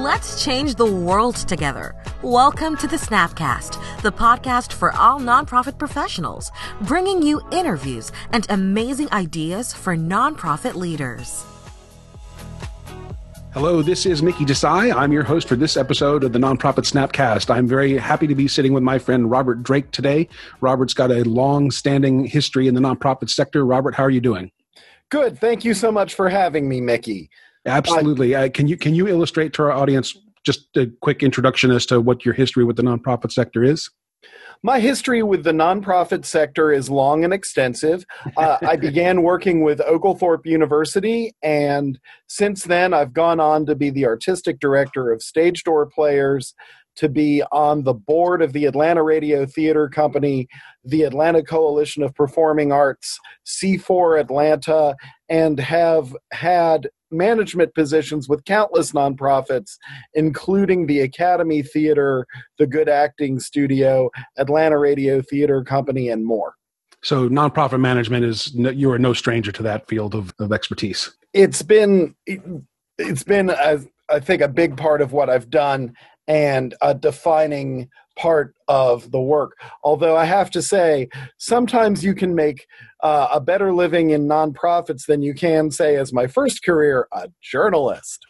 Let's change the world together. Welcome to the Snapcast, the podcast for all nonprofit professionals, bringing you interviews and amazing ideas for nonprofit leaders. Hello, this is Mickey Desai. I'm your host for this episode of the Nonprofit Snapcast. I'm very happy to be sitting with my friend Robert Drake today. Robert's got a long-standing history in the nonprofit sector. Robert, how are you doing? Good. Thank you so much for having me, Mickey. Absolutely. Can you illustrate to our audience just a quick introduction as to what your history with the nonprofit sector is? My history with the nonprofit sector is long and extensive. I began working with Oglethorpe University, and since then I've gone on to be the artistic director of Stage Door Players, to be on the board of the Atlanta Radio Theater Company, the Atlanta Coalition of Performing Arts, C4 Atlanta, and have had management positions with countless nonprofits, including the Academy Theater, the Good Acting Studio, Atlanta Radio Theater Company, and more. So nonprofit management you are no stranger to that field of expertise. It's been I think, a big part of what I've done and a defining part of the work. Although I have to say, sometimes you can make a better living in nonprofits than you can, say, as my first career, a journalist.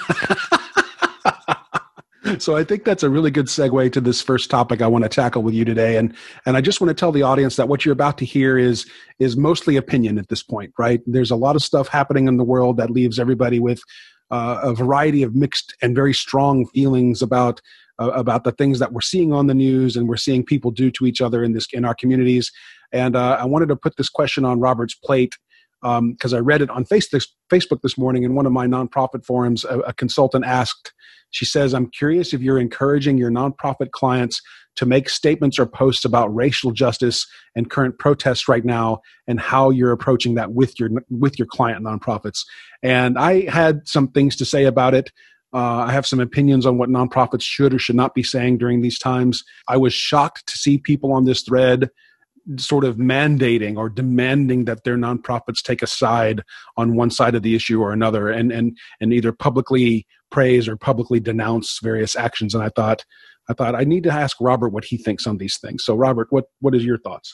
So I think that's a really good segue to this first topic I want to tackle with you today. And I just want to tell the audience that what you're about to hear is mostly opinion at this point, right? There's a lot of stuff happening in the world that leaves everybody with a variety of mixed and very strong feelings about the things that we're seeing on the news and we're seeing people do to each other in our communities. And I wanted to put this question on Robert's plate because I read it on Facebook this morning in one of my nonprofit forums. A consultant asked, she says, "I'm curious if you're encouraging your nonprofit clients to make statements or posts about racial justice and current protests right now, and how you're approaching that with your client nonprofits." And I had some things to say about it. I have some opinions on what nonprofits should or should not be saying during these times. I was shocked to see people on this thread sort of mandating or demanding that their nonprofits take a side on one side of the issue or another, and either publicly praise or publicly denounce various actions. And I thought I need to ask Robert what he thinks on these things. So Robert, what is your thoughts?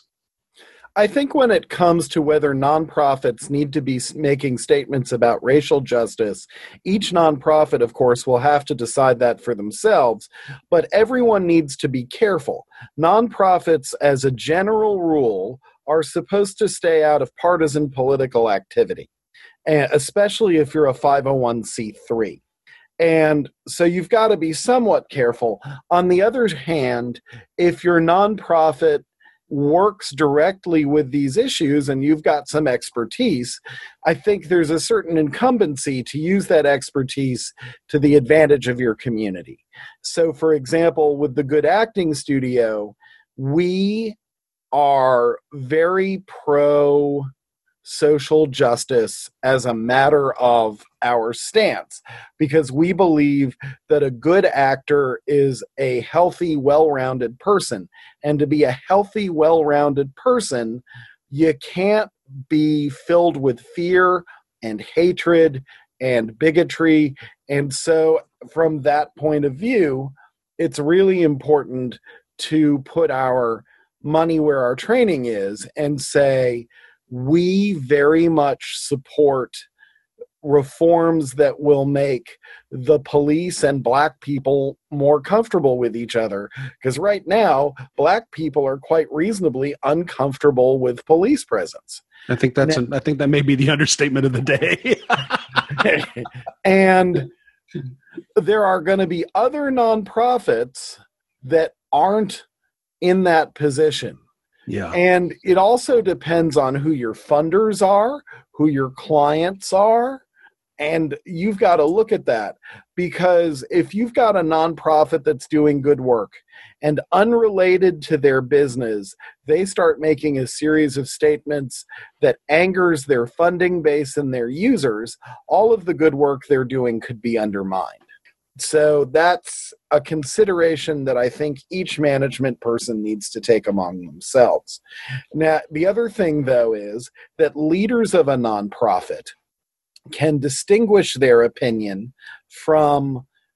I think when it comes to whether nonprofits need to be making statements about racial justice, each nonprofit, of course, will have to decide that for themselves, but everyone needs to be careful. Nonprofits, as a general rule, are supposed to stay out of partisan political activity, especially if you're a 501c3. And so you've got to be somewhat careful. On the other hand, if your nonprofit works directly with these issues and you've got some expertise, I think there's a certain incumbency to use that expertise to the advantage of your community. So, for example, with the Good Acting Studio, we are very pro social justice as a matter of our stance, because we believe that a good actor is a healthy, well-rounded person. And to be a healthy, well-rounded person, you can't be filled with fear and hatred and bigotry. And so from that point of view, it's really important to put our money where our training is and say, we very much support reforms that will make the police and Black people more comfortable with each other. Because right now, Black people are quite reasonably uncomfortable with police presence. I think that may be the understatement of the day. And there are going to be other nonprofits that aren't in that position. Yeah. And it also depends on who your funders are, who your clients are, and you've got to look at that. Because if you've got a nonprofit that's doing good work and unrelated to their business, they start making a series of statements that angers their funding base and their users, all of the good work they're doing could be undermined. So that's a consideration that I think each management person needs to take among themselves. Now, the other thing, though, is that leaders of a nonprofit can distinguish their opinion from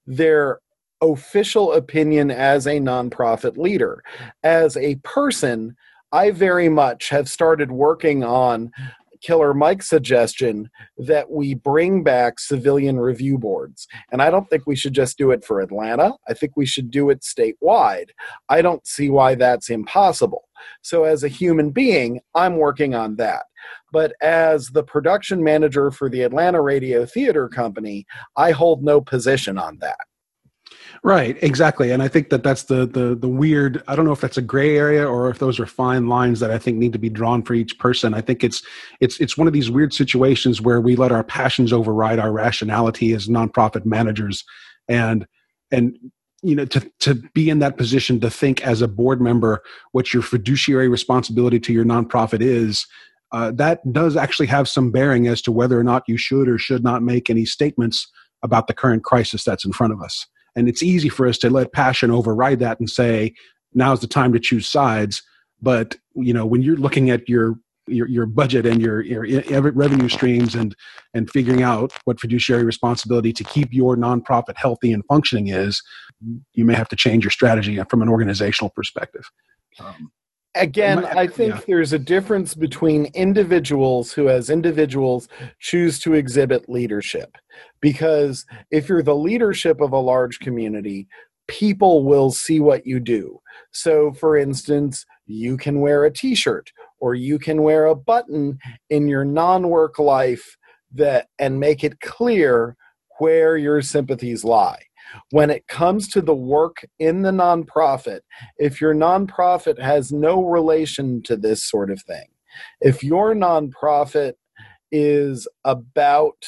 their official opinion as a nonprofit leader. As a person, I very much have started working on Killer Mike's suggestion that we bring back civilian review boards. And I don't think we should just do it for Atlanta. I think we should do it statewide. I don't see why that's impossible. So as a human being, I'm working on that. But as the production manager for the Atlanta Radio Theater Company, I hold no position on that. Right, exactly. And I think that that's the weird, I don't know if that's a gray area or if those are fine lines that I think need to be drawn for each person. I think it's one of these weird situations where we let our passions override our rationality as nonprofit managers. And you know, to be in that position, to think as a board member what your fiduciary responsibility to your nonprofit is, that does actually have some bearing as to whether or not you should or should not make any statements about the current crisis that's in front of us. And it's easy for us to let passion override that and say, now's the time to choose sides. But, you know, when you're looking at your budget and your revenue streams and figuring out what fiduciary responsibility to keep your nonprofit healthy and functioning is, you may have to change your strategy from an organizational perspective. Again, I think there's a difference between individuals who, as individuals, choose to exhibit leadership. Because if you're the leadership of a large community, people will see what you do. So, for instance, you can wear a t-shirt or you can wear a button in your non-work life and make it clear where your sympathies lie. When it comes to the work in the nonprofit, if your nonprofit has no relation to this sort of thing, if your nonprofit is about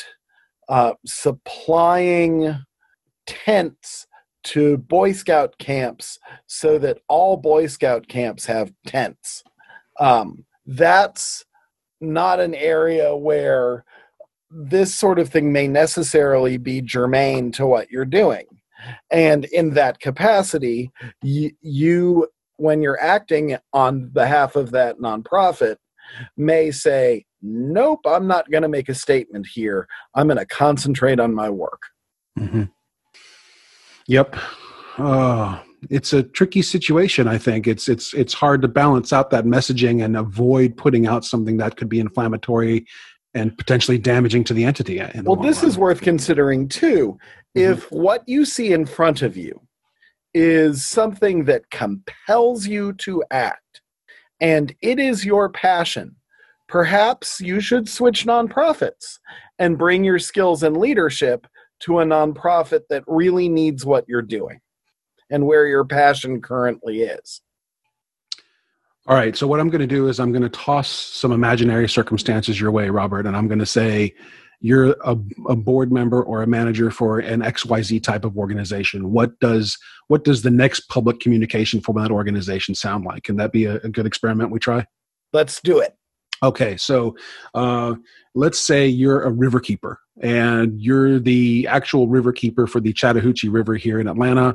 supplying tents to Boy Scout camps so that all Boy Scout camps have tents, that's not an area where this sort of thing may necessarily be germane to what you're doing. And in that capacity, you, when you're acting on behalf of that nonprofit, may say, nope, I'm not going to make a statement here. I'm going to concentrate on my work. Mm-hmm. Yep. It's a tricky situation, I think. It's hard to balance out that messaging and avoid putting out something that could be inflammatory and potentially damaging to the entity. Well, this is worth considering, too. Mm-hmm. If what you see in front of you is something that compels you to act, and it is your passion, perhaps you should switch nonprofits and bring your skills and leadership to a nonprofit that really needs what you're doing and where your passion currently is. All right, so what I'm going to do is I'm going to toss some imaginary circumstances your way, Robert, and I'm going to say you're a board member or a manager for an XYZ type of organization. What does the next public communication from that organization sound like? Can that be a good experiment we try? Let's do it. Okay, so let's say you're a river keeper and you're the actual river keeper for the Chattahoochee River here in Atlanta.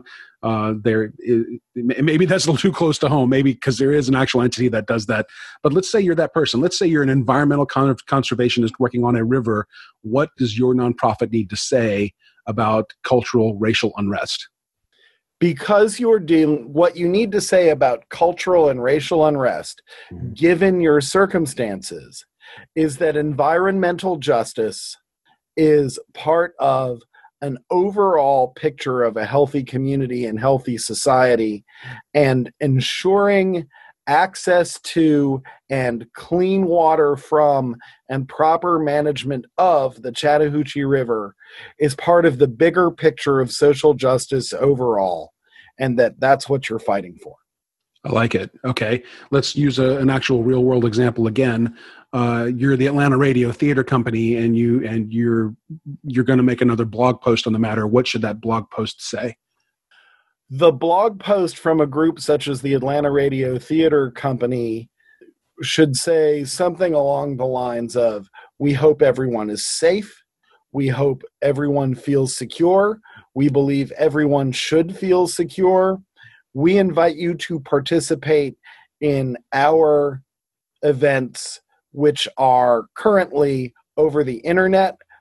Maybe that's a little too close to home, maybe because there is an actual entity that does that. But let's say you're that person. Let's say you're an environmental conservationist working on a river. What does your nonprofit need to say about cultural, racial unrest? Because what you need to say about cultural and racial unrest, given your circumstances, is that environmental justice is part of an overall picture of a healthy community and healthy society, and ensuring access to and clean water from and proper management of the Chattahoochee River is part of the bigger picture of social justice overall, and that's what you're fighting for. I like it. Okay, let's use an actual real world example again. You're the Atlanta Radio Theater Company, and you're going to make another blog post on the matter. What should that blog post say? The blog post from a group such as the Atlanta Radio Theater Company should say something along the lines of, we hope everyone is safe. We hope everyone feels secure. We believe everyone should feel secure. We invite you to participate in our events, which are currently over the internet,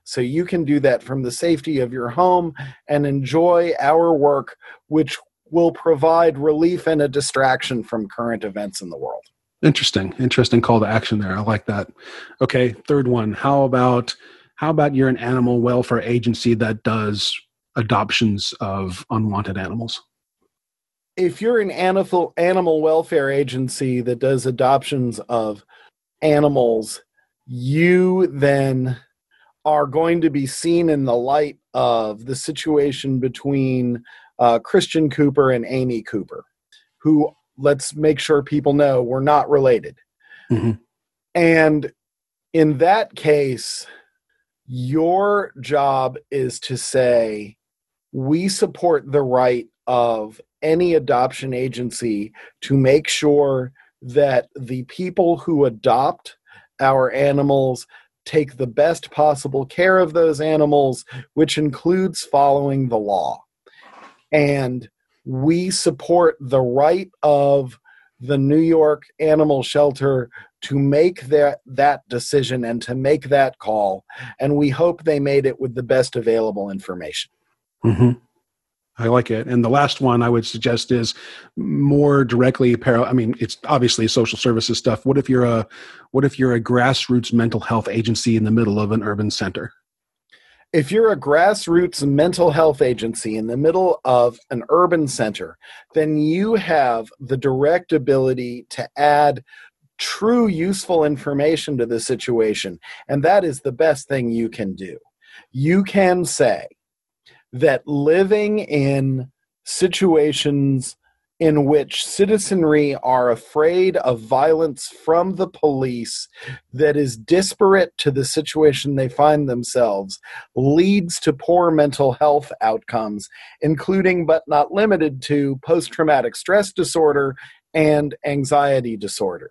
So you can do that from the safety of your home and enjoy our work, which will provide relief and a distraction from current events in the world. Interesting call to action there. I like that. Okay, third one. How about you're an animal welfare agency that does adoptions of unwanted animals? If you're an animal welfare agency that does adoptions of animals, you then are going to be seen in the light of the situation between Christian Cooper and Amy Cooper, who, let's make sure people know, we're not related. Mm-hmm. And in that case, your job is to say, we support the right of any adoption agency to make sure that the people who adopt our animals take the best possible care of those animals, which includes following the law. And we support the right of the New York Animal Shelter to make that decision and to make that call. And we hope they made it with the best available information. Mm-hmm. I like it. And the last one I would suggest is more directly it's obviously social services stuff. What if you're a grassroots mental health agency in the middle of an urban center? If you're a grassroots mental health agency in the middle of an urban center, then you have the direct ability to add true useful information to the situation. And that is the best thing you can do. You can say that living in situations in which citizenry are afraid of violence from the police that is disparate to the situation they find themselves leads to poor mental health outcomes, including but not limited to post-traumatic stress disorder and anxiety disorder.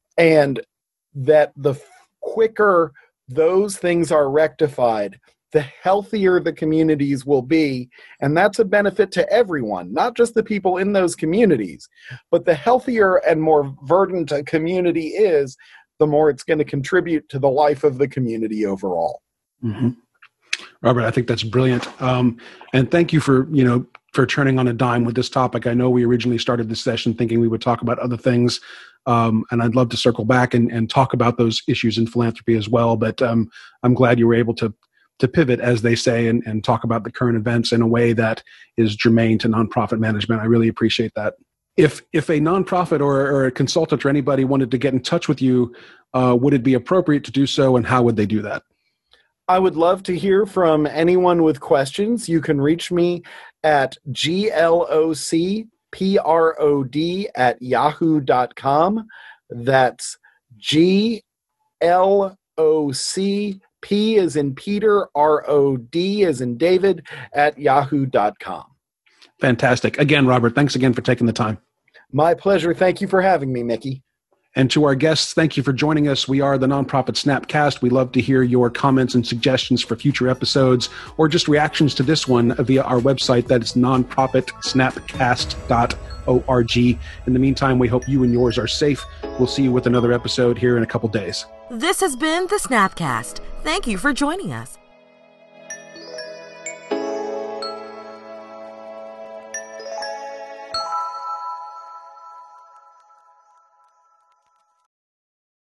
And that the quicker those things are rectified, the healthier the communities will be. And that's a benefit to everyone, not just the people in those communities. But the healthier and more verdant a community is, the more it's going to contribute to the life of the community overall. Mm-hmm. Robert, I think that's brilliant. And thank you for turning on a dime with this topic. I know we originally started this session thinking we would talk about other things. And I'd love to circle back and talk about those issues in philanthropy as well. But I'm glad you were able to pivot, as they say, and talk about the current events in a way that is germane to nonprofit management. I really appreciate that. If a nonprofit or a consultant or anybody wanted to get in touch with you, would it be appropriate to do so, and how would they do that? I would love to hear from anyone with questions. You can reach me at glocprod@yahoo.com. That's GLOC. P as in Peter, ROD as in David, @yahoo.com. Fantastic. Again, Robert, thanks again for taking the time. My pleasure. Thank you for having me, Mickey. And to our guests, thank you for joining us. We are the Nonprofit Snapcast. We love to hear your comments and suggestions for future episodes, or just reactions to this one via our website. That is nonprofitsnapcast.org. In the meantime, we hope you and yours are safe. We'll see you with another episode here in a couple days. This has been the Snapcast. Thank you for joining us.